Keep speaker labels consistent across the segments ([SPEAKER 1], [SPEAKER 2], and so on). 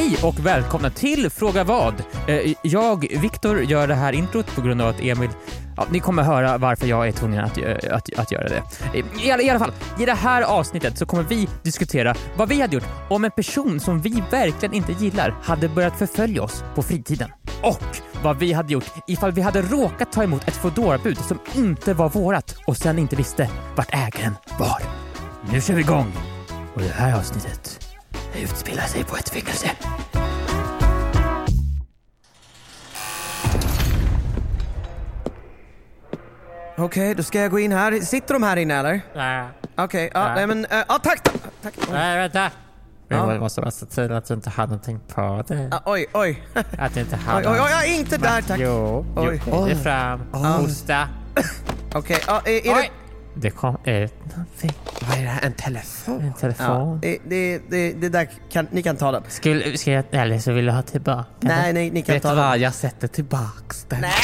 [SPEAKER 1] Hej och välkomna till Fråga vad. Jag, Viktor, gör det här introt på grund av att Emil... Ja, ni kommer höra varför jag är tvungen att göra det. I alla fall, i det här avsnittet så kommer vi diskutera vad vi hade gjort om en person som vi verkligen inte gillar hade börjat förfölja oss på fritiden. Och vad vi hade gjort ifall vi hade råkat ta emot ett Foodora-bud som inte var vårat och sen inte visste vart ägaren var. Nu kör vi igång. Och det här avsnittet utspelar sig på ett fängelse.
[SPEAKER 2] Okej, då ska jag gå in här. Sitter de här inne eller?
[SPEAKER 1] Nej.
[SPEAKER 2] Okej, ja, men... tack!
[SPEAKER 1] Nej, vänta.
[SPEAKER 2] Ja.
[SPEAKER 1] Jag måste se till att du inte har någonting på dig.
[SPEAKER 2] Oj.
[SPEAKER 1] Att du inte har
[SPEAKER 2] Oj, inte där, tack.
[SPEAKER 1] Jo, det fram. Hosta.
[SPEAKER 2] Okej, är det...
[SPEAKER 1] Det kom någonting.
[SPEAKER 2] Vad är det här? En telefon?
[SPEAKER 1] En telefon.
[SPEAKER 2] Ja, det där ni kan ta den.
[SPEAKER 1] Ska jag, eller så vill du ha tillbaka?
[SPEAKER 2] Nej, ni kan
[SPEAKER 1] vet
[SPEAKER 2] ta den.
[SPEAKER 1] vad, jag sätter tillbaks den.
[SPEAKER 2] Nej!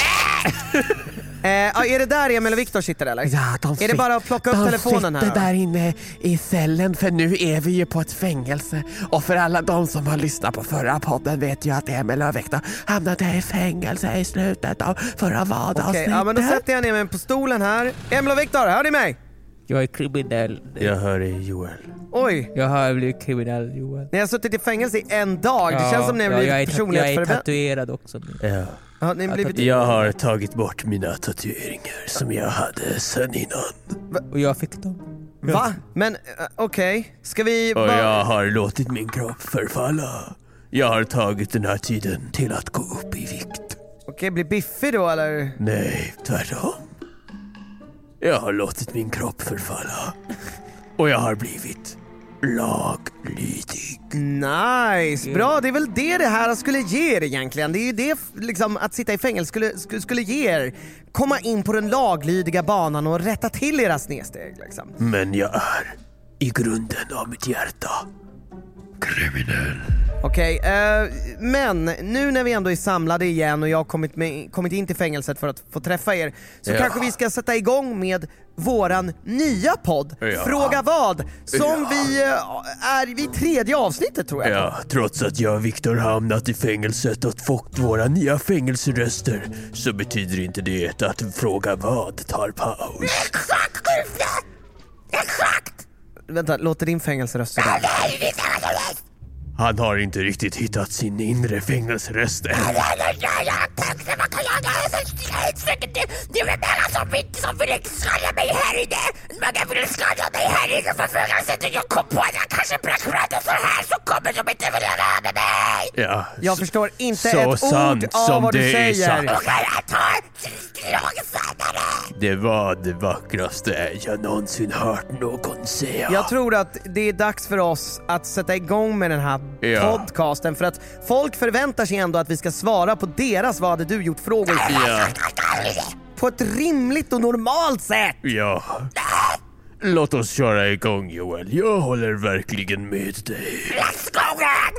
[SPEAKER 2] Är det där Emil och Viktor sitter eller?
[SPEAKER 3] Ja,
[SPEAKER 2] är det bara att plocka upp telefonen här?
[SPEAKER 3] De sitter där inne i cellen, för nu är vi ju på ett fängelse. Och för alla de som har lyssnat på förra podden vet ju att Emil och Viktor hamnade i fängelse i slutet av förra vardagsavsnittet.
[SPEAKER 2] Okej, ja, men då sätter jag ner mig på stolen här. Emil och Viktor, hör ni mig?
[SPEAKER 1] Jag är kriminell.
[SPEAKER 4] Jag hör dig, Joel.
[SPEAKER 2] Oj,
[SPEAKER 1] Jag har blivit kriminell, Joel.
[SPEAKER 2] ni har suttit i fängelse i en dag. Det känns som ni har blivit
[SPEAKER 1] jag är
[SPEAKER 2] personlighetsförvänt.
[SPEAKER 1] tatuerad också.
[SPEAKER 4] Ja.
[SPEAKER 2] Ja, ni har blivit...
[SPEAKER 4] Jag har tagit bort mina tatueringar som jag hade sen innan.
[SPEAKER 1] Och jag fick dem.
[SPEAKER 2] Va? Men okej, ska vi...
[SPEAKER 4] Och jag har låtit min kropp förfalla. Jag har tagit den här tiden till att gå upp i vikt.
[SPEAKER 2] Okej, bli biffig då eller?
[SPEAKER 4] Nej, tvärtom. Jag har låtit min kropp förfalla. Och jag har blivit laglydig.
[SPEAKER 2] Nice, bra. Det är väl det här skulle ge er egentligen. Det är ju det liksom, att sitta i fängelse skulle ge er. Komma in på den laglydiga banan och rätta till era snedsteg liksom.
[SPEAKER 4] Men jag är i grunden av mitt hjärta kriminell.
[SPEAKER 2] Okej, men nu när vi ändå är samlade igen och jag har kommit in till fängelset för att få träffa er, så kanske vi ska sätta igång med våran nya podd, Fråga vad, som vi är vid 3:e avsnittet tror jag.
[SPEAKER 4] Ja, trots att jag och Viktor hamnat i fängelset och fått våra nya fängelseröster, så betyder inte det att Fråga vad tar paus.
[SPEAKER 2] Exakt! Vänta, låter din fängelseröst sådär?
[SPEAKER 4] Han har inte riktigt hittat sin inre fängelseröst än.
[SPEAKER 5] Det är många som vill skada mig här inne. Många vill skada mig här inne för fängelset. Och jag kom på att jag kanske pratar så här, så kommer de inte vilja röra med mig.
[SPEAKER 4] Ja,
[SPEAKER 2] jag förstår inte
[SPEAKER 4] så
[SPEAKER 2] ett
[SPEAKER 4] sant
[SPEAKER 2] ord av
[SPEAKER 4] som
[SPEAKER 2] vad du
[SPEAKER 4] det är
[SPEAKER 2] säger.
[SPEAKER 4] sant.
[SPEAKER 5] Och jag tar långsammare.
[SPEAKER 4] Det var det vackraste jag någonsin hört någon säga.
[SPEAKER 2] Jag tror att det är dags för oss att sätta igång med den här podcasten, för att folk förväntar sig ändå att vi ska svara på deras vad hade du gjort frågor.
[SPEAKER 4] Ja.
[SPEAKER 2] På ett rimligt och normalt sätt.
[SPEAKER 4] Ja. Låt oss köra igång, Joel. Jag håller verkligen med dig.
[SPEAKER 5] Let's go then!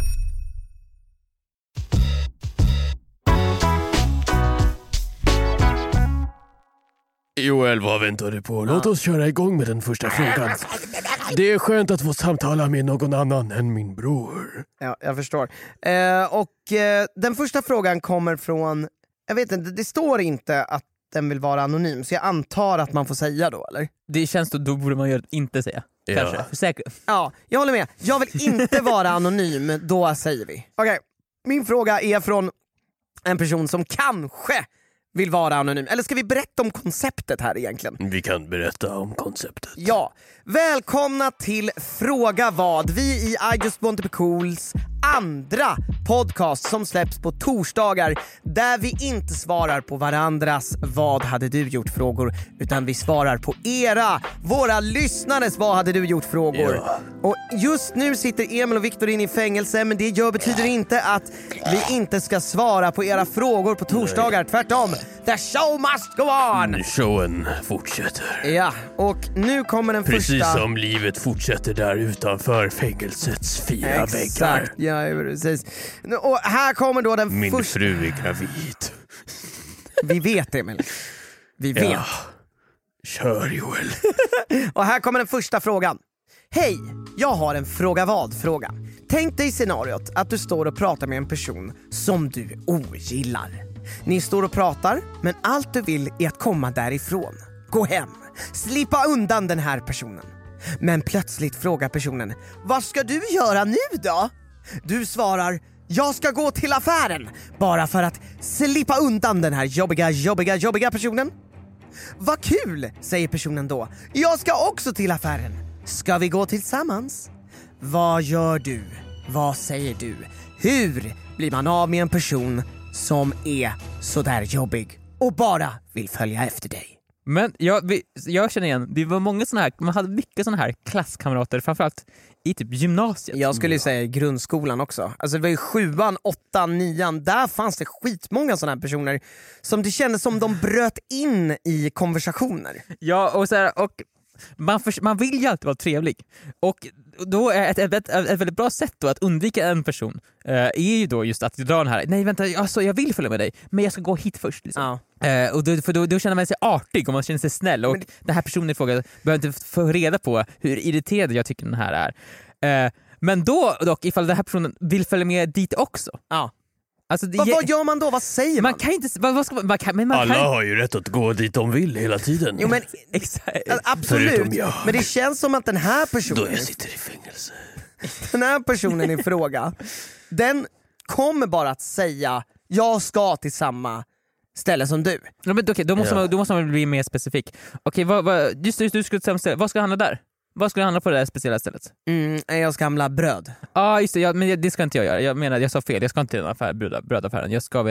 [SPEAKER 4] Joel, vad väntar du på? Låt oss köra igång med den första frågan. Det är skönt att få samtala med någon annan än min bror.
[SPEAKER 2] Ja, jag förstår. Den första frågan kommer från... Jag vet inte, det står inte att den vill vara anonym, så jag antar att man får säga då, eller?
[SPEAKER 1] Det känns då borde man ju inte säga. Kanske, för säkert.
[SPEAKER 2] Ja, jag håller med. Jag vill inte vara anonym, då säger vi. Okej, min fråga är från en person som kanske vill vara anonym. Eller ska vi berätta om konceptet här egentligen?
[SPEAKER 4] Vi kan berätta om konceptet.
[SPEAKER 2] Ja, välkomna till Fråga vad. Vi i I Just Want To Be Cools andra podcast som släpps på torsdagar, där vi inte svarar på varandras vad hade du gjort frågor, utan vi svarar på våra lyssnares vad hade du gjort frågor.
[SPEAKER 4] Ja.
[SPEAKER 2] Och just nu sitter Emil och Viktor in i fängelse, men det betyder inte att vi inte ska svara på era frågor på torsdagar. Tvärtom, the show must go on!
[SPEAKER 4] Showen fortsätter.
[SPEAKER 2] Ja, och nu kommer den
[SPEAKER 4] Precis
[SPEAKER 2] första...
[SPEAKER 4] som livet fortsätter där utanför fängelsets 4 väggar.
[SPEAKER 2] Exakt, ja precis. Och här kommer då den
[SPEAKER 4] Min
[SPEAKER 2] första...
[SPEAKER 4] fru är gravid.
[SPEAKER 2] Vi vet, Emil. Vi vet.
[SPEAKER 4] Ja. Kör, Joel.
[SPEAKER 2] Och här kommer den första frågan. Hej, jag har en fråga vad-fråga. Tänk dig scenariot att du står och pratar med en person som du ogillar. Ni står och pratar, men allt du vill är att komma därifrån. Gå hem, slippa undan den här personen. Men plötsligt frågar personen: vad ska du göra nu då? Du svarar: jag ska gå till affären, bara för att slippa undan den här jobbiga personen. Vad kul, säger personen då. Jag ska också till affären. Ska vi gå tillsammans? Vad gör du? Vad säger du? Hur blir man av med en person som är så där jobbig och bara vill följa efter dig?
[SPEAKER 1] Men jag känner igen, det var många såna här, man hade mycket såna här klasskamrater, framförallt i typ gymnasiet.
[SPEAKER 2] Jag skulle säga i grundskolan också. Alltså det var ju 7:an, 8:an, 9:an. Där fanns det skitmånga såna här personer som det kändes som de bröt in i konversationer.
[SPEAKER 1] Ja, och så här, och man vill ju alltid vara trevlig. Och då är ett väldigt bra sätt då att undvika en person är ju då just att dra den här: nej vänta, alltså, jag vill följa med dig, men jag ska gå hit först liksom.
[SPEAKER 2] Ja.
[SPEAKER 1] Och då känner man sig artig och man känner sig snäll, och den här personen i fråga behöver inte få reda på hur irriterad jag tycker den här är. Men dock ifall den här personen vill följa med dit också.
[SPEAKER 2] Ja.
[SPEAKER 1] Alltså,
[SPEAKER 2] Vad gör man då? Vad säger man?
[SPEAKER 1] Man kan inte... Vad ska man kan,
[SPEAKER 4] Alla har ju rätt att gå dit de vill hela tiden.
[SPEAKER 2] Jo men absolut,
[SPEAKER 4] Förutom jag.
[SPEAKER 2] men det känns som att den här personen,
[SPEAKER 4] Då jag sitter i fängelse.
[SPEAKER 2] den här personen i fråga, den kommer bara att säga: jag ska till samma ställe som du.
[SPEAKER 1] Ja, men okej, då måste man bli mer specifik. Okej, just du skulle säga ställe. Vad ska det handla där? Vad ska det handla på det här speciella stället?
[SPEAKER 2] Jag ska handla bröd.
[SPEAKER 1] Ja, just det, men det ska inte jag göra. Jag menar, jag sa fel. Jag ska inte till en affär, brödaffären. Jag ska,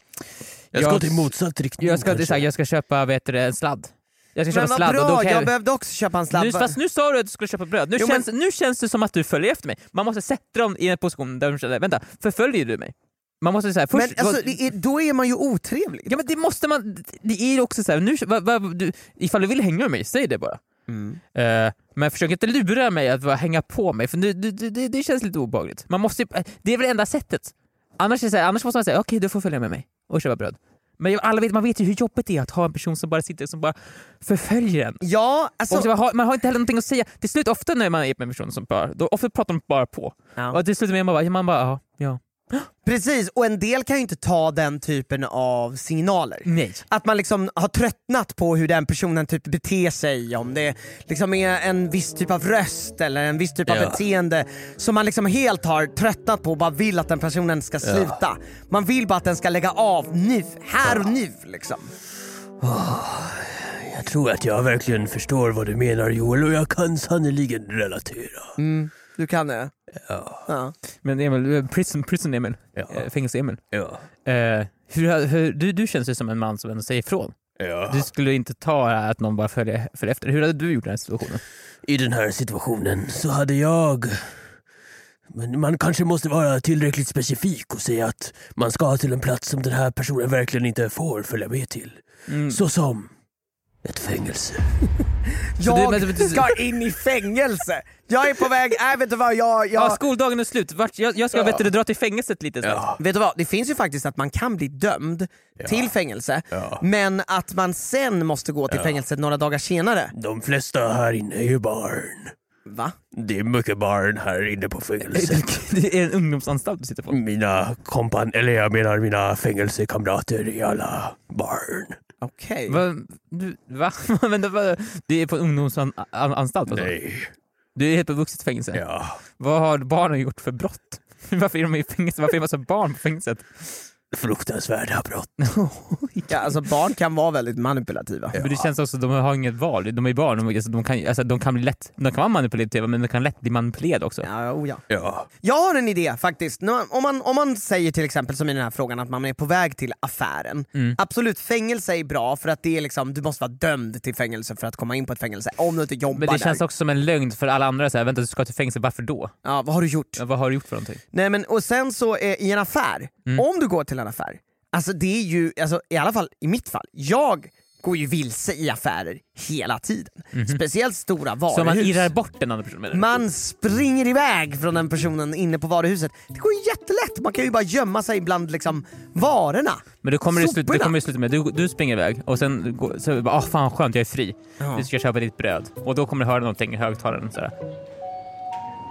[SPEAKER 4] Jag ska till motsatt riktning.
[SPEAKER 1] Jag ska köpa, en sladd. Jag ska köpa
[SPEAKER 2] Men
[SPEAKER 1] sladd.
[SPEAKER 2] vad
[SPEAKER 1] Och
[SPEAKER 2] bra,
[SPEAKER 1] då
[SPEAKER 2] jag behövde också köpa en sladd.
[SPEAKER 1] Fast nu sa du att du skulle köpa bröd. Nu känns det som att du följer efter mig. Man måste sätta dem i en position där de känner: vänta, förföljer du mig? Man måste säga först.
[SPEAKER 2] Men alltså, då är man ju otrevlig.
[SPEAKER 1] Ja, men det måste man. Det är ju också så här, ifall du vill hänga med mig, säg det bara. Men försök inte lura mig att hänga på mig, för det känns lite obehagligt. Man måste, det är väl enda sättet. Annars måste man säga: okej, du får följa med mig och köpa bröd. Men man vet ju hur jobbigt det är att ha en person som bara sitter, som bara förföljer en.
[SPEAKER 2] Ja, alltså...
[SPEAKER 1] Och man har inte heller någonting att säga. Till slut, ofta när man är med en person som bara, då ofta pratar de bara på.
[SPEAKER 2] Ja.
[SPEAKER 1] Och till slut man bara ja.
[SPEAKER 2] Precis, och en del kan ju inte ta den typen av signaler.
[SPEAKER 1] Nej.
[SPEAKER 2] Att man liksom har tröttnat på hur den personen typ beter sig, om det liksom är en viss typ av röst eller en viss typ av beteende som man liksom helt har tröttnat på och bara vill att den personen ska sluta. Man vill bara att den ska lägga av nu, här och nu liksom.
[SPEAKER 4] Jag tror att jag verkligen förstår vad du menar, Joel, och jag kan sannoliken relatera.
[SPEAKER 2] Du kan det?
[SPEAKER 4] Ja.
[SPEAKER 1] Men Emil, prison Emil, fängelse Emil.
[SPEAKER 4] Ja.
[SPEAKER 1] Du känns ju som en man som ändå säger ifrån.
[SPEAKER 4] Ja.
[SPEAKER 1] Du skulle inte ta att någon bara följer efter. Hur hade du gjort den här situationen?
[SPEAKER 4] I den här situationen så hade jag... Men man kanske måste vara tillräckligt specifik och säga att man ska till en plats som den här personen verkligen inte får följa med till. Så som ett fängelse.
[SPEAKER 2] Jag ska in i fängelse. Jag är på väg, vet du vad,
[SPEAKER 1] Ja, skoldagen är slut. Jag ska dra till fängelset lite snart.
[SPEAKER 2] Ja. Vet du vad, det finns ju faktiskt att man kan bli dömd till fängelse, men att man sen måste gå till fängelset några dagar senare.
[SPEAKER 4] De flesta här inne är ju barn.
[SPEAKER 2] Va?
[SPEAKER 4] Det är mycket barn här inne på fängelset.
[SPEAKER 1] Det är en ungdomsanstalt du sitter på.
[SPEAKER 4] Mina fängelsekamrater är alla barn.
[SPEAKER 2] Okej.
[SPEAKER 1] Va? Det är på en ungdomsanstalt alltså?
[SPEAKER 4] Nej.
[SPEAKER 1] Du är helt på vuxet fängelse?
[SPEAKER 4] Ja.
[SPEAKER 1] Vad har barnen gjort för brott? Varför är de i fängelse? Varför är det massa barn på fängelset?
[SPEAKER 4] Fruktansvärda brott.
[SPEAKER 2] Ja, alltså barn kan vara väldigt manipulativa.
[SPEAKER 1] Men det känns också att de har inget val. De är barn. De kan bli lätt. De kan vara manipulativa, men de kan lätt bli manipulerade också.
[SPEAKER 2] Ja. Jag har en idé faktiskt. Om man säger till exempel som i den här frågan att man är på väg till affären. Absolut, fängelse är bra för att det är liksom, du måste vara dömd till fängelse för att komma in på ett fängelse. Om du inte jobbar där.
[SPEAKER 1] Men det känns också som en lögn för alla andra. Så här, vänta, du ska till fängelse, varför då?
[SPEAKER 2] Ja, vad har du gjort?
[SPEAKER 1] Ja, vad har du gjort för någonting?
[SPEAKER 2] Nej, men och sen så i en affär, om du går till en affär, alltså det är ju, alltså, i alla fall i mitt fall, jag går ju vilse i affärer hela tiden. Speciellt stora varuhus.
[SPEAKER 1] Så man irrar bort den andra personen?
[SPEAKER 2] Man springer iväg från den personen inne på varuhuset. Det går ju jättelätt, man kan ju bara gömma sig bland liksom varorna.
[SPEAKER 1] Men det kommer ju sluta med du springer iväg och sen så fan skönt, jag är fri. Du ska köpa ditt bröd. Och då kommer du höra någonting i högtalaren så här.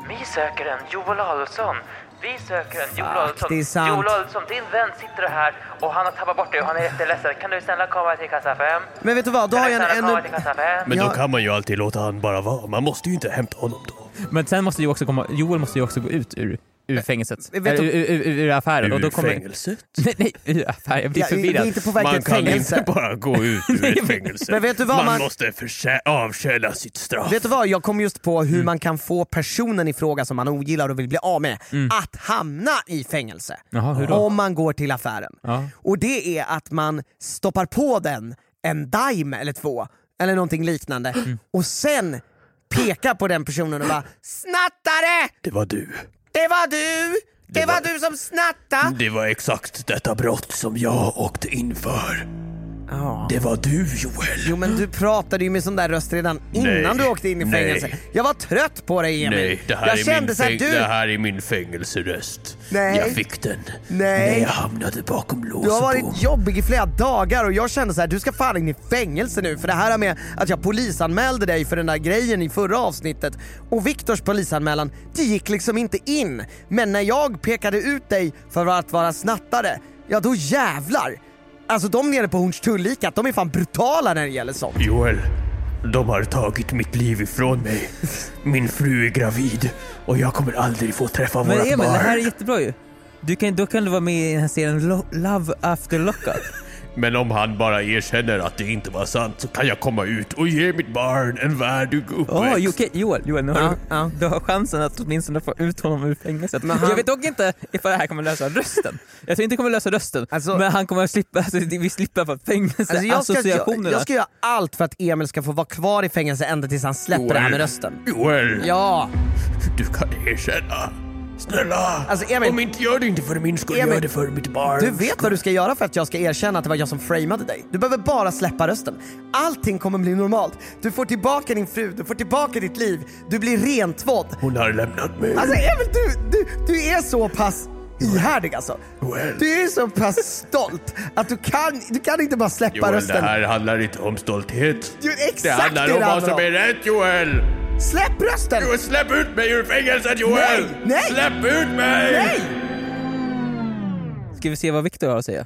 [SPEAKER 1] Vi söker en Joel Adolfsson. Vi söker en Joel Adolfsson.
[SPEAKER 2] det är sant.
[SPEAKER 1] Joel Adolfsson, din vän sitter här och han har tappat bort dig och han är jätteledsen. Kan du snälla komma till kassa 5?
[SPEAKER 2] Men vet du vad, då har jag en ännu...
[SPEAKER 4] Men
[SPEAKER 2] Ja.
[SPEAKER 4] då kan man ju alltid låta han bara vara. Man måste ju inte hämta honom då.
[SPEAKER 1] Men sen måste Joel måste ju också gå ut ur fängelset.
[SPEAKER 2] Vet du-
[SPEAKER 1] Ur affären. Och då
[SPEAKER 4] Ur
[SPEAKER 1] kommer...
[SPEAKER 4] fängelset?
[SPEAKER 1] Nej, ur affären. Jag blir
[SPEAKER 2] Vi är
[SPEAKER 1] förvirrad.
[SPEAKER 2] inte på väg till
[SPEAKER 4] Man
[SPEAKER 2] ett
[SPEAKER 4] kan
[SPEAKER 2] fängelse.
[SPEAKER 4] inte bara gå ut ur ett fängelse.
[SPEAKER 2] Men vet du vad,
[SPEAKER 4] man måste avtjäna sitt straff.
[SPEAKER 2] Vet du vad, jag kom just på hur man kan få personen i fråga som man ogillar och vill bli av med att hamna i fängelse.
[SPEAKER 1] Jaha, hur då?
[SPEAKER 2] Om man går till affären.
[SPEAKER 1] Ja.
[SPEAKER 2] Och det är att man stoppar på den en dime eller 2 eller någonting liknande och sen pekar på den personen och bara snattare!
[SPEAKER 4] Det var du.
[SPEAKER 2] Det var du! Det var du som snattade!
[SPEAKER 4] Det var exakt detta brott som jag åkte in för.
[SPEAKER 2] Ja.
[SPEAKER 4] Det var du, Joel.
[SPEAKER 2] Jo men du pratade ju med sån där röst redan innan
[SPEAKER 4] Nej.
[SPEAKER 2] du åkte in i fängelse.
[SPEAKER 4] Nej.
[SPEAKER 2] Jag var trött på dig, Emil.
[SPEAKER 4] Nej, det här,
[SPEAKER 2] jag
[SPEAKER 4] är
[SPEAKER 2] kände
[SPEAKER 4] min
[SPEAKER 2] så här,
[SPEAKER 4] det här är min fängelseröst.
[SPEAKER 2] Nej.
[SPEAKER 4] Jag fick den
[SPEAKER 2] Nej.
[SPEAKER 4] när jag hamnade bakom lås
[SPEAKER 2] Du har
[SPEAKER 4] och
[SPEAKER 2] varit
[SPEAKER 4] bom.
[SPEAKER 2] jobbig i flera dagar och jag kände så här: du ska fan in i fängelse nu för det här med att jag polisanmälde dig för den där grejen i förra avsnittet och Viktors polisanmälan, det gick liksom inte in. Men när jag pekade ut dig för att vara snattare, ja då jävlar. Alltså de nere på Hornstullika, de är fan brutala när det gäller sånt.
[SPEAKER 4] Joel, de har tagit mitt liv ifrån mig. Min fru är gravid och jag kommer aldrig få träffa
[SPEAKER 1] Men
[SPEAKER 4] vårat
[SPEAKER 1] Emil,
[SPEAKER 4] barn.
[SPEAKER 1] det här är jättebra ju. Då kan du vara med i den här serien Love After Lockup.
[SPEAKER 4] Men om han bara erkänner att det inte var sant så kan jag komma ut och ge mitt barn en värdig uppväxt.
[SPEAKER 1] Joel, nu har
[SPEAKER 2] Ja.
[SPEAKER 1] du har chansen att åtminstone få ut honom ur fängelset.
[SPEAKER 2] Men han-
[SPEAKER 1] Jag vet dock inte ifall det här kommer lösa rösten. Jag tror inte det kommer lösa rösten,
[SPEAKER 2] Alltså-
[SPEAKER 1] men han kommer att slippa, vi slipper för fängelse,
[SPEAKER 2] Alltså
[SPEAKER 1] associationerna.
[SPEAKER 2] jag ska göra allt för att Emil ska få vara kvar i fängelse ända tills han släpper det här med rösten.
[SPEAKER 4] Joel,
[SPEAKER 2] Ja,
[SPEAKER 4] du kan erkänna. Snälla,
[SPEAKER 2] Alltså, Emil-
[SPEAKER 4] om inte gör det inte för min skull,
[SPEAKER 2] Emil,
[SPEAKER 4] gör det för mitt barn.
[SPEAKER 2] du vet vad du ska göra för att jag ska erkänna att det var jag som framade dig. Du behöver bara släppa rösten. Allting kommer bli normalt. Du får tillbaka din fru, du får tillbaka ditt liv. Du blir rentvådd.
[SPEAKER 4] Hon har lämnat mig.
[SPEAKER 2] Alltså Emil, du är så pass ihärdig alltså.
[SPEAKER 4] Joel.
[SPEAKER 2] Du är så pass stolt att du kan inte bara släppa
[SPEAKER 4] Joel,
[SPEAKER 2] rösten.
[SPEAKER 4] det här handlar inte om stolthet.
[SPEAKER 2] Du, exakt
[SPEAKER 4] det handlar
[SPEAKER 2] det
[SPEAKER 4] om vad
[SPEAKER 2] handlar
[SPEAKER 4] som
[SPEAKER 2] om.
[SPEAKER 4] är rätt, Joel.
[SPEAKER 2] Släpp rösten!
[SPEAKER 4] Joel, släpp ut mig ur fängelset, Joel!
[SPEAKER 2] Nej, nej.
[SPEAKER 4] Släpp ut mig!
[SPEAKER 2] Nej!
[SPEAKER 1] Ska vi se vad Viktor har att säga?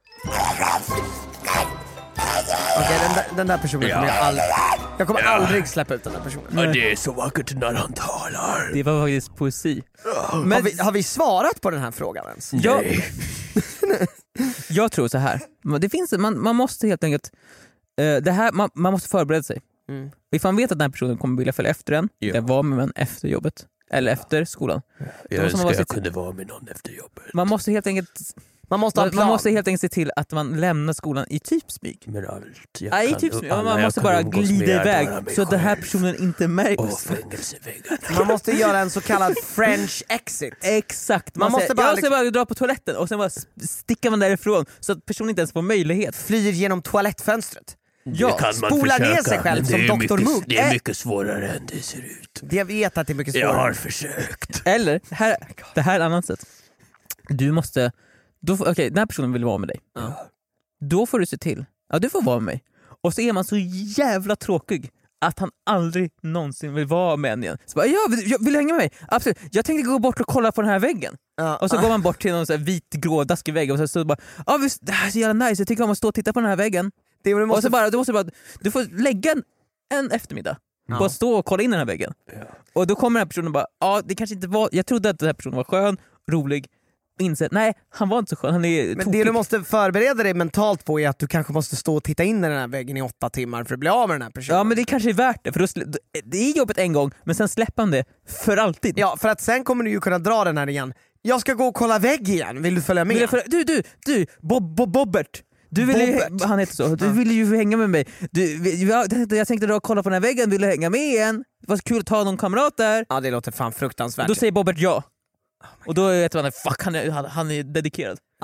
[SPEAKER 2] Okej, den där personen kommer jag kommer aldrig släppa ut den där personen.
[SPEAKER 4] Ja, det är så vackert när han talar.
[SPEAKER 1] Det var faktiskt poesi.
[SPEAKER 2] Men har vi svarat på den här frågan ens?
[SPEAKER 4] Nej.
[SPEAKER 1] Jag tror så här. Det finns, man måste helt enkelt det här, man måste förbereda sig. Ifall man vet att den här personen kommer vilja följa efter en,
[SPEAKER 4] Ja.
[SPEAKER 1] det var med en efter jobbet eller efter skolan.
[SPEAKER 4] Jag
[SPEAKER 1] måste man
[SPEAKER 4] önskar
[SPEAKER 1] vara
[SPEAKER 4] jag
[SPEAKER 1] sitt-
[SPEAKER 4] kunde vara med någon efter jobbet.
[SPEAKER 1] Man måste helt enkelt
[SPEAKER 2] Man måste ha en plan.
[SPEAKER 1] man måste helt enkelt se till att man lämnar skolan i typ smyg.
[SPEAKER 4] Men allt jag
[SPEAKER 1] Nej,
[SPEAKER 4] kan,
[SPEAKER 1] typ smyg.
[SPEAKER 4] alla
[SPEAKER 1] Man
[SPEAKER 4] jag
[SPEAKER 1] måste
[SPEAKER 4] kan
[SPEAKER 1] bara
[SPEAKER 4] umgås
[SPEAKER 1] glida
[SPEAKER 4] med är
[SPEAKER 1] iväg
[SPEAKER 4] bara mig
[SPEAKER 1] så att den här
[SPEAKER 4] själv.
[SPEAKER 1] personen inte märks.
[SPEAKER 4] Och fängelseväggar.
[SPEAKER 2] Man måste göra en så kallad French exit.
[SPEAKER 1] Exakt,
[SPEAKER 2] Man måste
[SPEAKER 1] säger,
[SPEAKER 2] bara
[SPEAKER 1] jag ska bara dra på toaletten och sen bara stickar man därifrån så att personen inte ens får möjlighet.
[SPEAKER 2] Flyr genom toalettfönstret.
[SPEAKER 1] Ja,
[SPEAKER 4] det kan man
[SPEAKER 2] spolar ner
[SPEAKER 4] försöka,
[SPEAKER 2] sig själv
[SPEAKER 4] men
[SPEAKER 2] som
[SPEAKER 4] det är
[SPEAKER 2] Dr.
[SPEAKER 4] mycket,
[SPEAKER 2] Mugg.
[SPEAKER 4] Det är mycket svårare än det ser ut.
[SPEAKER 2] Jag vet att det är mycket
[SPEAKER 4] Jag har
[SPEAKER 2] svårare.
[SPEAKER 4] försökt.
[SPEAKER 1] Eller, det här är ett annat sätt. Du måste, okej, den här personen vill vara med dig. Då får du se till, du får vara med mig. Och så är man så jävla tråkig att han aldrig någonsin vill vara med en igen. Så bara, vill du hänga med mig? Absolut. Jag tänkte gå bort och kolla på den här väggen.
[SPEAKER 2] Ja.
[SPEAKER 1] Och så går man bort till någon så här vit, grå, daskig vägg och så bara, visst, det här är så jävla nice, jag tycker om att stå och titta på den här väggen.
[SPEAKER 2] Du
[SPEAKER 1] Och
[SPEAKER 2] måste
[SPEAKER 1] så du får lägga en eftermiddag på att stå och kolla in den här väggen. Och då kommer den här personen bara, det kanske inte var, jag trodde att den här personen var skön, rolig, inser, nej, han var inte så skön, han är
[SPEAKER 2] Men
[SPEAKER 1] tokig.
[SPEAKER 2] det du måste förbereda dig mentalt på är att du kanske måste stå och titta in i den här väggen i 8 timmar för att bli av med den här personen.
[SPEAKER 1] Ja, men det kanske är värt det, för det är jobbet en gång, men sen släpper han det för alltid.
[SPEAKER 2] Ja, för att sen kommer du ju kunna dra den här igen. Jag ska gå och kolla vägg igen, vill du följa med?
[SPEAKER 1] Du, Bobbert. Du ville ju,
[SPEAKER 2] Bobbert.
[SPEAKER 1] han heter så. Du ville ju hänga med mig. Jag tänkte dra och kolla på den här väggen, vill du hänga med igen? Det var så kul att ha någon kamrat där.
[SPEAKER 2] Ja, det låter fan fruktansvärt.
[SPEAKER 1] Då säger Bobbert ja. Och då vet man, fuck, han är dedikerad.
[SPEAKER 2] Ja.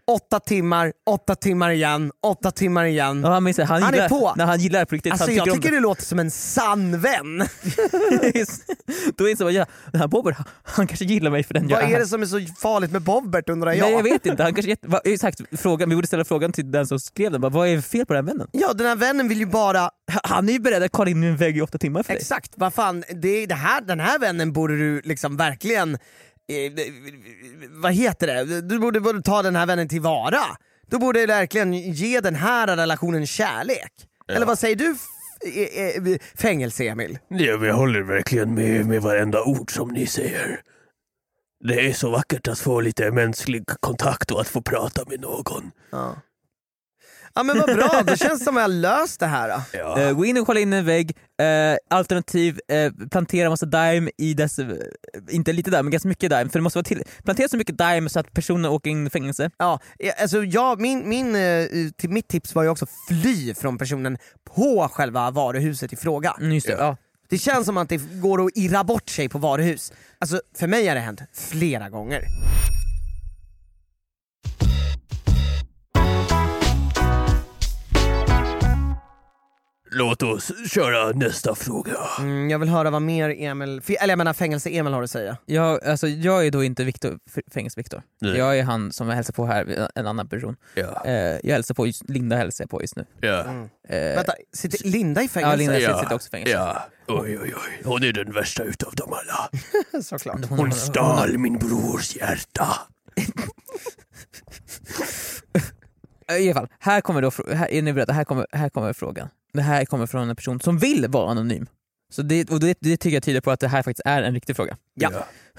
[SPEAKER 2] 8 timmar, 8 timmar igen, 8 timmar igen.
[SPEAKER 1] Ja, men han
[SPEAKER 2] Han är
[SPEAKER 1] gillar,
[SPEAKER 2] på.
[SPEAKER 1] när han gillar på riktigt.
[SPEAKER 2] Alltså
[SPEAKER 1] han
[SPEAKER 2] jag
[SPEAKER 1] om
[SPEAKER 2] tycker det låter som en sann vän.
[SPEAKER 1] Då inser man, ja, den här Bobbert, han kanske gillar mig för den jag
[SPEAKER 2] Vad är det som är så farligt med Bobbert undrar jag?
[SPEAKER 1] Nej, jag vet inte. Han kanske exakt, frågan, vi borde ställa frågan till den som skrev den. Bara, vad är fel på den här vännen?
[SPEAKER 2] Ja, den här vännen vill ju bara...
[SPEAKER 1] Han är ju beredd att kolla in en vägg i 8 timmar för dig.
[SPEAKER 2] Exakt, vad fan, den här vännen borde du liksom verkligen... vad heter det? Du borde ta den här vännen tillvara. Du borde verkligen ge den här relationen kärlek. Ja. Eller vad säger du, Fängelse-Emil?
[SPEAKER 4] Ja, jag håller verkligen med varenda ord som ni säger. Det är så vackert att få lite mänsklig kontakt och att få prata med någon.
[SPEAKER 2] Ja men vad bra, det känns som att jag löst det här.
[SPEAKER 1] Ja. Gå in och kolla in en vägg, alternativ plantera massa daim i dess, inte lite daim men ganska mycket daim, för det måste vara plantera så mycket daim så att personen åker in i fängelse.
[SPEAKER 2] Ja, alltså mitt tips var ju också fly från personen på själva varuhuset i fråga.
[SPEAKER 1] Just det, ja.
[SPEAKER 2] Det känns som att det går att irra bort sig på varuhus. Alltså för mig har det hänt flera gånger.
[SPEAKER 4] Låt oss köra nästa fråga.
[SPEAKER 2] Jag vill höra vad mer Fängelse-Emil har att säga.
[SPEAKER 1] Jag är då inte Fängelse-Viktor. Jag är han som jag hälsar på här, en annan person.
[SPEAKER 2] Ja.
[SPEAKER 1] Jag hälsar på Linda hälsar på just nu.
[SPEAKER 4] Ja.
[SPEAKER 2] Vänta, sitter Linda i fängelse?
[SPEAKER 1] Ja, Linda sitter också i fängelse.
[SPEAKER 4] Ja. Oj. Hon är den värsta utav dem alla.
[SPEAKER 2] Såklart.
[SPEAKER 4] Hon stal min brors hjärta.
[SPEAKER 1] I alla fall, här kommer frågan. Det här kommer från en person som vill vara anonym. Så det tycker jag tyder på att det här faktiskt är en riktig fråga.
[SPEAKER 2] Ja.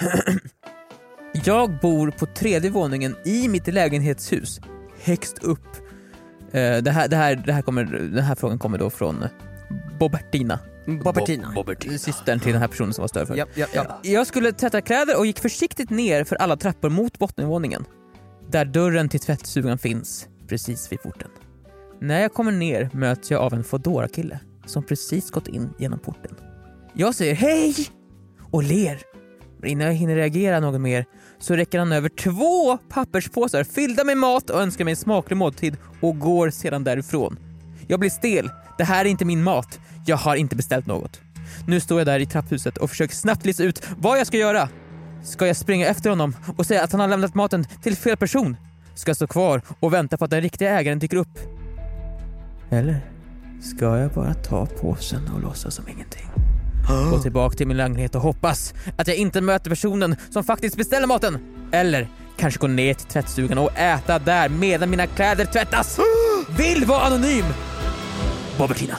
[SPEAKER 1] Jag bor på 3:e våningen i mitt lägenhetshus. Högst upp. Den här frågan kommer då från Bobertina. Systern till den här personen som var större för.
[SPEAKER 2] Ja.
[SPEAKER 1] Jag skulle tvätta kläder och gick försiktigt ner för alla trappor mot bottenvåningen. Där dörren till tvättstugan finns, precis vid porten. När jag kommer ner möts jag av en Fodora-kille som precis gått in genom porten. Jag säger hej och ler. Men innan jag hinner reagera något mer så räcker han över 2 papperspåsar fyllda med mat och önskar mig en smaklig måltid och går sedan därifrån. Jag blir stel. Det här är inte min mat. Jag har inte beställt något. Nu står jag där i trapphuset och försöker snabbt lista ut vad jag ska göra. Ska jag springa efter honom och säga att han har lämnat maten till fel person? Ska jag stå kvar och vänta på att den riktiga ägaren dyker upp? Eller ska jag bara ta påsen och låtsas som ingenting? Gå tillbaka till min lägenhet och hoppas att jag inte möter personen som faktiskt beställer maten. Eller kanske gå ner till tvättstugan och äta där medan mina kläder tvättas. Vill vara anonym. Bobertina.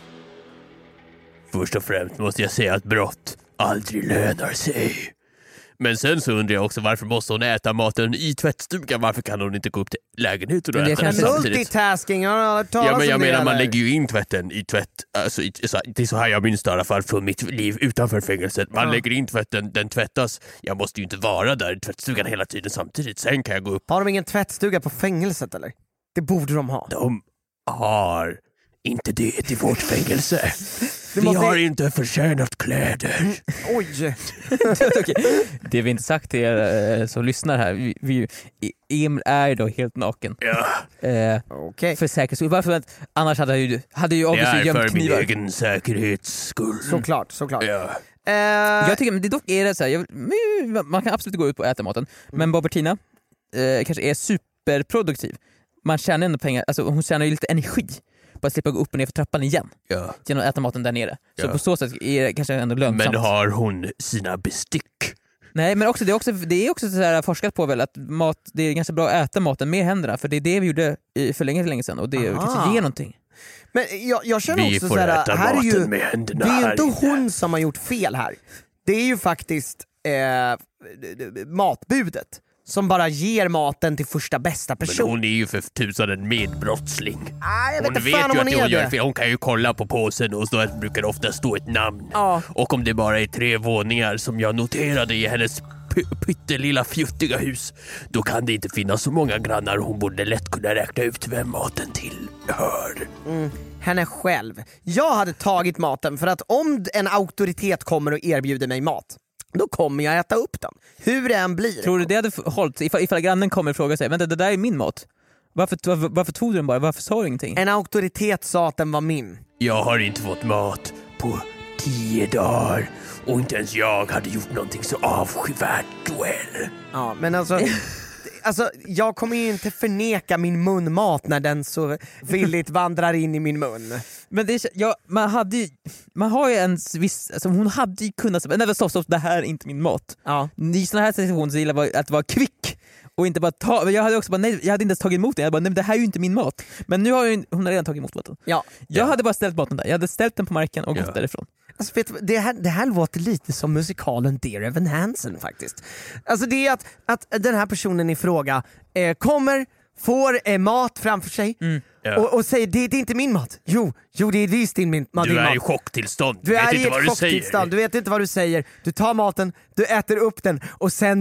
[SPEAKER 4] Först och främst måste jag säga att brott aldrig lönar sig. Men sen så undrar jag också varför måste hon äta maten i tvättstugan? Varför kan hon inte gå upp till lägenheten och äta den samtidigt?
[SPEAKER 2] Multitasking,
[SPEAKER 4] jag menar man lägger ju in tvätten i tvätt. Alltså, det är så här jag minns det i alla fall från mitt liv utanför fängelset. Man lägger in tvätten, den tvättas. Jag måste ju inte vara där i tvättstugan hela tiden samtidigt. Sen kan jag gå upp.
[SPEAKER 2] Har de ingen tvättstuga på fängelset eller? Det borde de ha.
[SPEAKER 4] De har inte det i vårt fängelse. Vi har inte förtjänat kläder.
[SPEAKER 2] Oj.
[SPEAKER 1] Okay. Det vi inte sagt till er som lyssnar här. Emil är då helt naken.
[SPEAKER 4] Ja.
[SPEAKER 2] Okay.
[SPEAKER 1] För säkerhets skull. Varför? Annars hade ju obviously gömt
[SPEAKER 4] för
[SPEAKER 1] knivar.
[SPEAKER 4] min egen säkerhets skull.
[SPEAKER 2] Såklart.
[SPEAKER 4] Ja.
[SPEAKER 1] Jag tycker, men det dock är det så här, man kan absolut gå ut och äta maten. Men Bobertina kanske är superproduktiv. Man tjänar ändå pengar, alltså hon tjänar ju lite energi. Bara slippa gå upp och ner för trappan igen.
[SPEAKER 4] Ja.
[SPEAKER 1] Genom att äta maten där nere. Så på så sätt är det kanske ändå lönsamt.
[SPEAKER 4] Men har hon sina bestick?
[SPEAKER 1] Nej, men också, det är också så här forskat på väl att det är ganska bra att äta maten med händerna. För det är det vi gjorde för länge sedan. Och det kanske ger någonting.
[SPEAKER 2] Men jag känner
[SPEAKER 4] vi
[SPEAKER 2] också
[SPEAKER 4] får
[SPEAKER 2] såhär,
[SPEAKER 4] äta
[SPEAKER 2] här är ju,
[SPEAKER 4] med händerna.
[SPEAKER 2] det är ju inte hon som har gjort fel här. Det är ju faktiskt matbudet som bara ger maten till första bästa person.
[SPEAKER 4] Men hon är ju för tusan en medbrottsling.
[SPEAKER 2] Jag
[SPEAKER 4] hon vet ju att hon gör fel. Hon kan ju kolla på påsen och så brukar det ofta stå ett namn.
[SPEAKER 2] Ja.
[SPEAKER 4] Och om det bara är 3 våningar som jag noterade i hennes pyttelilla fjuttiga hus, då kan det inte finnas så många grannar. Hon borde lätt kunna räkna ut vem maten tillhör.
[SPEAKER 2] Henne själv. Jag hade tagit maten för att om en auktoritet kommer och erbjuder mig mat, då kommer jag äta upp den. Hur det än blir.
[SPEAKER 1] Tror du det hade hållit ifall grannen kommer och frågar sig, vänta, det där är min mat. Varför tog du den bara? Varför sa du ingenting?
[SPEAKER 2] En auktoritet sa att den var min.
[SPEAKER 4] Jag har inte fått mat på 10 dagar och inte ens jag hade gjort någonting så avskyvärt, Joel.
[SPEAKER 2] Ja, men alltså jag kommer ju inte förneka min munmat när den så villigt vandrar in i min mun.
[SPEAKER 1] Men det är, man har ju en viss, alltså hon hade ju kunnat säga, nej stopp, det här är inte min mat.
[SPEAKER 2] Ja.
[SPEAKER 1] I såna här situationer så gillar jag att vara kvick och inte bara ta, jag hade också bara, nej, jag hade inte ens tagit emot den. Jag bara, nej, det här är ju inte min mat. Men nu har hon har redan tagit emot maten.
[SPEAKER 2] Ja.
[SPEAKER 1] Jag hade bara ställt maten där. Jag hade ställt den på marken och gått därifrån.
[SPEAKER 2] Alltså, vet du, det här låter lite som musikalen Dear Evan Hansen faktiskt. Alltså det är att den här personen i fråga får mat framför sig och säger det är inte min mat. Jo det är visst din mat.
[SPEAKER 4] Du är i chocktillstånd.
[SPEAKER 2] Du är i ett chocktillstånd, du vet inte vad du säger. Du tar maten, du äter upp den och sen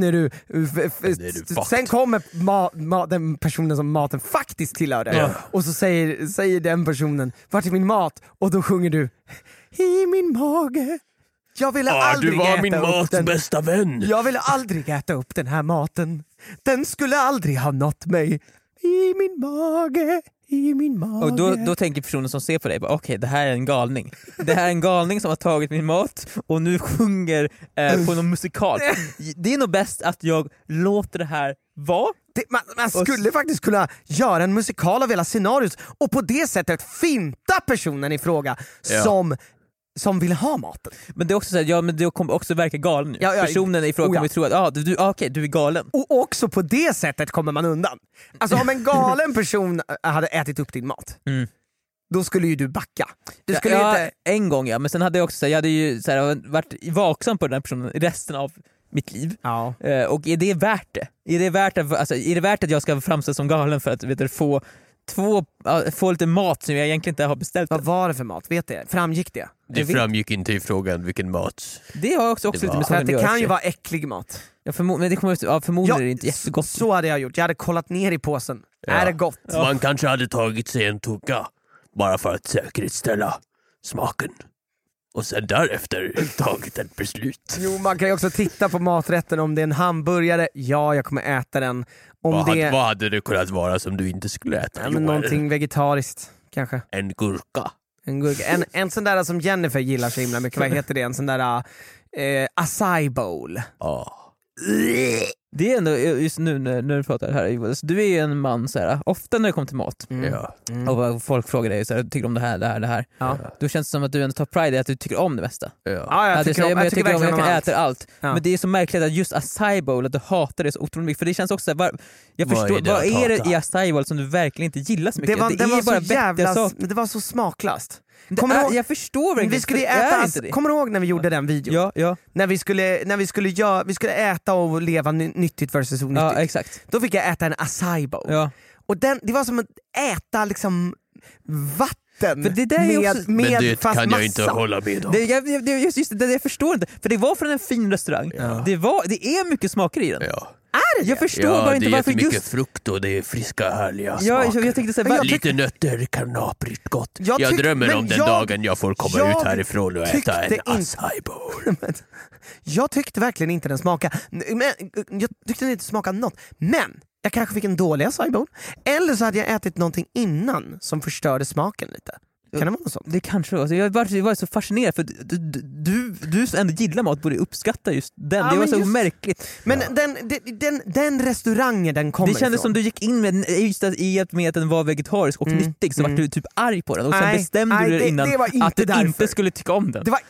[SPEAKER 2] sen kommer den personen som maten faktiskt tillhörde och så säger den personen, vart är min mat? Och då sjunger du, i min mage. Jag ville aldrig
[SPEAKER 4] du var
[SPEAKER 2] äta
[SPEAKER 4] min
[SPEAKER 2] upp
[SPEAKER 4] mats
[SPEAKER 2] den.
[SPEAKER 4] bästa vän.
[SPEAKER 2] Jag ville aldrig äta upp den här maten. Den skulle aldrig ha nått mig. I min mage, i min mage.
[SPEAKER 1] Och då tänker personen som ser på dig, okej, det här är en galning. Det här är en galning som har tagit min mat och nu sjunger på någon musikal. Det är nog bäst att jag låter det här vara.
[SPEAKER 2] Man skulle faktiskt kunna göra en musikal av hela scenariot och på det sättet finta personen i fråga som vill ha maten.
[SPEAKER 1] Men det är också så här, men det kommer också verka galen. Personen i fråga kommer tro att du är galen.
[SPEAKER 2] Och också på det sättet kommer man undan. Alltså om en galen person hade ätit upp din mat, då skulle ju du backa. Du skulle inte...
[SPEAKER 1] En gång men sen hade jag också jag hade ju så här, varit vaksam på den här personen resten av mitt liv.
[SPEAKER 2] Ja.
[SPEAKER 1] Och är det värt det? Är det värt att jag ska framstå som galen för att få lite mat som jag egentligen inte har beställt?
[SPEAKER 2] Vad var det för mat? Vet det? Framgick det?
[SPEAKER 4] Det framgick inte i frågan vilken mat.
[SPEAKER 1] Det har också lite med
[SPEAKER 2] för att
[SPEAKER 1] att
[SPEAKER 2] det
[SPEAKER 1] göra.
[SPEAKER 2] kan ju vara äcklig mat.
[SPEAKER 1] Men det kommer förmodligen är det inte jättegott.
[SPEAKER 2] Så hade jag gjort. Jag hade kollat ner i påsen. Är det gott?
[SPEAKER 4] Man kanske hade tagit sig en tugga bara för att säkerställa smaken. Och sen därefter tagit ett beslut.
[SPEAKER 2] Jo, man kan ju också titta på maträtten. Om det är en hamburgare, jag kommer äta den. Vad
[SPEAKER 4] hade det kunnat vara som du inte skulle äta?
[SPEAKER 2] Men någonting vegetariskt kanske.
[SPEAKER 4] En gurka.
[SPEAKER 2] En sån där som Jennifer gillar så himla mycket. Vad heter det? En sån där acai bowl.
[SPEAKER 1] Det är ändå just nu när du pratar här, du är ju en man så här, ofta när det kommer till mat och folk frågar dig så här, tycker du om det här då känns det som att du ändå tar pride i att du tycker om det mesta.
[SPEAKER 2] Jag
[SPEAKER 1] kan äta allt. Men det är så märkligt att just acai bowl, att du hatar det så otroligt mycket, för det känns också jag förstår, vad är det i acai bowl som du verkligen inte gillar så mycket? Det är bara vettiga saker.
[SPEAKER 2] Det var så smaklöst.
[SPEAKER 1] Jag förstår verkligen.
[SPEAKER 2] Kommer du ihåg när vi gjorde den videon?
[SPEAKER 1] Ja.
[SPEAKER 2] När vi skulle äta och leva nyttigt versus onyttigt.
[SPEAKER 1] Ja, exakt.
[SPEAKER 2] Då fick jag äta en acai bowl.
[SPEAKER 1] Ja.
[SPEAKER 2] Och det var som att äta liksom vatten
[SPEAKER 1] för det där är också,
[SPEAKER 4] men det
[SPEAKER 2] fast
[SPEAKER 4] kan
[SPEAKER 2] massa.
[SPEAKER 4] jag inte hålla med om.
[SPEAKER 1] Jag förstår inte, för det var från en fin restaurang. Det är mycket smaker i den. Jag förstår bara inte varför
[SPEAKER 4] just... Det är mycket frukt och det är friska härliga
[SPEAKER 1] smaker.
[SPEAKER 4] Jag
[SPEAKER 1] tänkte säga,
[SPEAKER 4] lite nötter, kanaprigt gott. Jag drömmer om den dagen jag får komma ut härifrån och äta en acai bowl.
[SPEAKER 2] Jag tyckte verkligen inte den smakade. Jag tyckte den inte smakade något. Men jag kanske fick en dålig acai bowl. Eller så hade jag ätit någonting innan som förstörde smaken lite. Kan det vara något sånt?
[SPEAKER 1] Det kanske var. Jag var så fascinerad för du som ändå gillar mat borde uppskatta just den. Det var så märkligt.
[SPEAKER 2] Men den restaurangen den kommer
[SPEAKER 1] det kändes
[SPEAKER 2] ifrån.
[SPEAKER 1] Som du gick in med att den var vegetarisk och nyttig, så var du typ arg på den och sen bestämde du dig innan att du inte skulle tycka om den.
[SPEAKER 2] Det var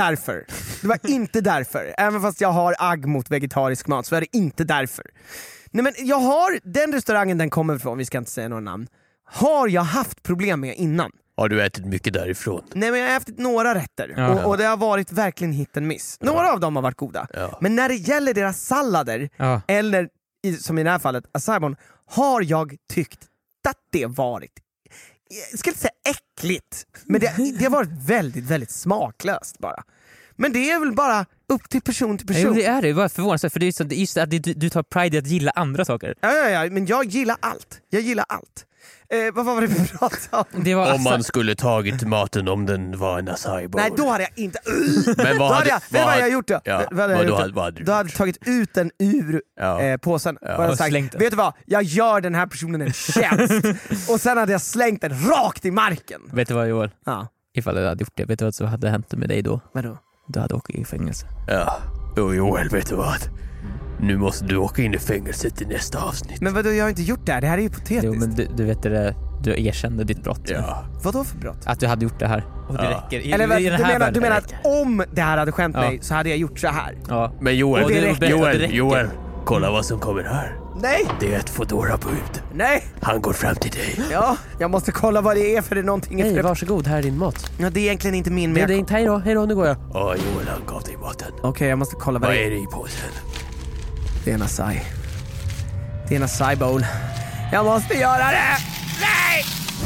[SPEAKER 2] inte därför. Även fast jag har agg mot vegetarisk mat så är det inte därför. Nej, men jag har den restaurangen den kommer ifrån, vi ska inte säga några namn, har jag haft problem med innan.
[SPEAKER 4] Har du ätit mycket därifrån?
[SPEAKER 2] Nej, men jag har ätit några rätter och det har varit verkligen hit and miss. Några av dem har varit goda. Men när det gäller deras sallader eller som i det här fallet acai bowl, har jag tyckt att det varit, jag ska inte säga äckligt, men det har varit väldigt, väldigt smaklöst bara. Men det är väl bara upp till person till person.
[SPEAKER 1] Det är det, bara förvånansvärt, för det är just att du tar pride i att gilla andra saker.
[SPEAKER 2] Ja, men jag gillar allt. Vad var det vi pratade om?
[SPEAKER 1] Det var
[SPEAKER 3] Om man skulle tagit maten om den var en acai bowl.
[SPEAKER 2] Nej, då hade jag inte...
[SPEAKER 3] Men
[SPEAKER 2] Då hade jag gjort det.
[SPEAKER 3] Ja,
[SPEAKER 2] Vad hade jag gjort?
[SPEAKER 3] vad hade du
[SPEAKER 2] Då hade jag tagit ut den ur
[SPEAKER 3] Ja.
[SPEAKER 2] påsen och hade
[SPEAKER 1] Och
[SPEAKER 2] sagt,
[SPEAKER 1] slängt den.
[SPEAKER 2] vet du vad? Jag gör den här personen en tjänst. Och sen hade jag slängt den rakt i marken.
[SPEAKER 1] Vet du vad Joel?
[SPEAKER 2] Ja,
[SPEAKER 1] Ifall du hade gjort det, vet du vad som hade hänt med dig då?
[SPEAKER 2] vadå?
[SPEAKER 1] Du hade åkt i fängelse.
[SPEAKER 3] Ja, och Joel, vet du vad? Nu måste du åka in i fängelset i nästa avsnitt.
[SPEAKER 2] Men vadå, jag har inte gjort det här. Det här är ju hypotetiskt.
[SPEAKER 1] Jo, men du vet det, du erkände ditt brott.
[SPEAKER 3] Ja.
[SPEAKER 2] Vadå för brott?
[SPEAKER 1] Att du hade gjort det här. Och det
[SPEAKER 3] Ja.
[SPEAKER 1] räcker.
[SPEAKER 2] Eller
[SPEAKER 1] I den här
[SPEAKER 2] du
[SPEAKER 1] världen
[SPEAKER 2] menar att
[SPEAKER 1] räcker.
[SPEAKER 2] om det här hade skämt
[SPEAKER 1] Ja.
[SPEAKER 2] mig så hade jag gjort så här?
[SPEAKER 1] Ja.
[SPEAKER 3] Men Joel,
[SPEAKER 2] Och det räcker.
[SPEAKER 3] Joel, kolla vad som kommer här.
[SPEAKER 2] Nej,
[SPEAKER 3] Det är ett Foodora-bud.
[SPEAKER 2] nej.
[SPEAKER 3] Han går fram till dig.
[SPEAKER 2] Ja, jag måste kolla vad det är för det är någonting.
[SPEAKER 3] Hej, varsågod, här är din mat.
[SPEAKER 2] Ja, det är egentligen inte min
[SPEAKER 3] Det är
[SPEAKER 2] men
[SPEAKER 3] inte, hej då, nu går jag. Ja, Joel, han gav dig maten.
[SPEAKER 2] Okej, jag måste kolla vad
[SPEAKER 3] Vad
[SPEAKER 2] det är.
[SPEAKER 3] är det i påsen?
[SPEAKER 2] Det är en acai. Det är en acai bowl. Jag måste göra det! Nej!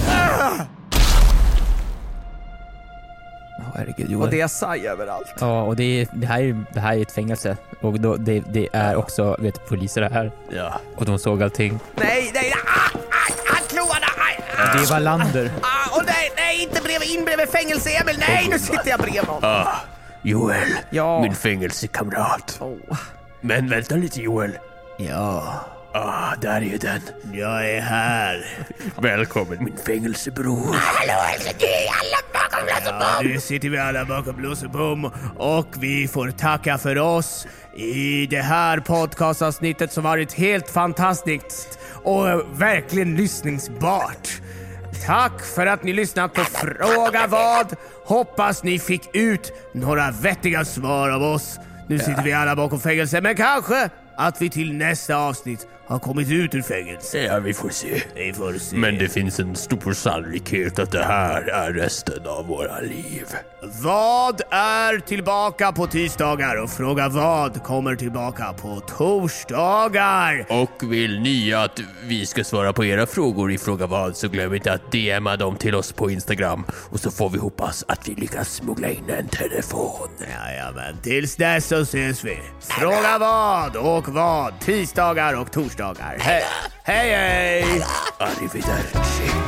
[SPEAKER 1] Herregud
[SPEAKER 2] Och
[SPEAKER 1] Joel.
[SPEAKER 2] det är acai överallt.
[SPEAKER 1] Ja, och det här är ett fängelse. Och då, det är också, vet poliser här.
[SPEAKER 3] Ja.
[SPEAKER 1] Och de såg allting.
[SPEAKER 2] Nej! Kloarna!
[SPEAKER 1] Det var Lander.
[SPEAKER 2] Nej, inte bredvid fängelse, Emil! Nej, nu sitter jag bredvid honom!
[SPEAKER 3] Joel,
[SPEAKER 2] Ja.
[SPEAKER 3] min fängelsekamrat.
[SPEAKER 2] Oh.
[SPEAKER 3] Men vänta lite, Joel.
[SPEAKER 2] Ja.
[SPEAKER 3] Där är den. Jag är här. Välkommen, min fängelsebror.
[SPEAKER 5] Hallå, alltså du är alla bakom lås och bom.
[SPEAKER 2] Nu sitter vi alla bakom lås och bom och vi får tacka för oss i det här podcastavsnittet som varit helt fantastiskt och verkligen lyssningsbart. Tack för att ni lyssnat på Fråga vad. Hoppas ni fick ut några vettiga svar av oss. Nu sitter vi alla bakom fängelse, men kanske att vi till nästa avsnitt har kommit ut ur fängelse.
[SPEAKER 3] Ja, vi får se.
[SPEAKER 2] Vi får se.
[SPEAKER 3] Men det finns en stor sannolikhet att det här är resten av våra liv.
[SPEAKER 2] Vad är tillbaka på tisdagar och Fråga vad kommer tillbaka på torsdagar.
[SPEAKER 3] Och vill ni att vi ska svara på era frågor i Fråga vad, så glöm inte att DMa dem till oss på Instagram. Och så får vi hoppas att vi lyckas smuggla in en telefon.
[SPEAKER 2] Jajamän, tills dess så ses vi. Fråga vad och vad, tisdagar och torsdagar. Hej, hej!
[SPEAKER 3] Arrivederci.